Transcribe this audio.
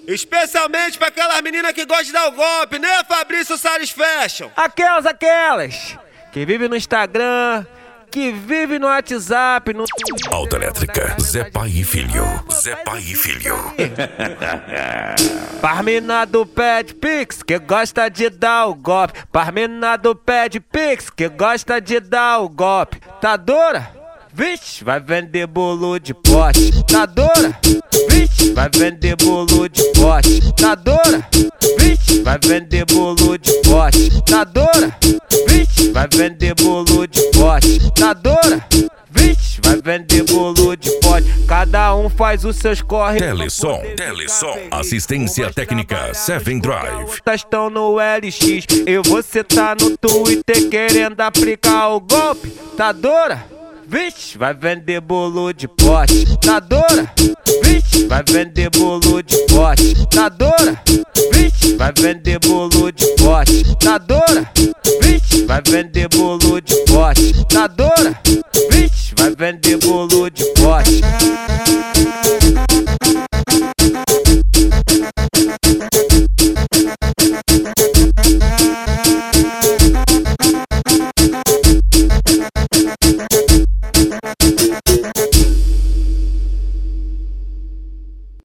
Especialmente pra aquelas meninas que gostam de dar o golpe, né, Fabrício Salles Fashion? Aquelas que vivem no Instagram, que vivem no WhatsApp, no Twitter. Autoelétrica, Zé Pai e Filho. Zé Pai e Filho. Parmina do Pad Pix, que gosta de dar o golpe. Parmina do Pad Pix, que gosta de dar o golpe. Tá dura? Vixe, vai vender bolo de pote. Tá dura? Vixe, vai vender bolo de pote. Tá dura? Vixe, vai vender bolo de pote. Tá dura? Vixe, vai vender bolo de pote. Tá dura? Vixe, vai vender bolo de pote. Cada um faz os seus corre. Telesom, assistência técnica 7 Drive. Estão no LX e você tá no Twitter querendo aplicar o golpe. Tá dura? Vixe, vai vender bolo de pote. Tá dura? Vixe, vai vender bolo de pote. Tá dura? Vixe, vai vender bolo de pote. Tá dura? Vixe, vai vender bolo de pote. Tá dura? Vixe, vai vender bolo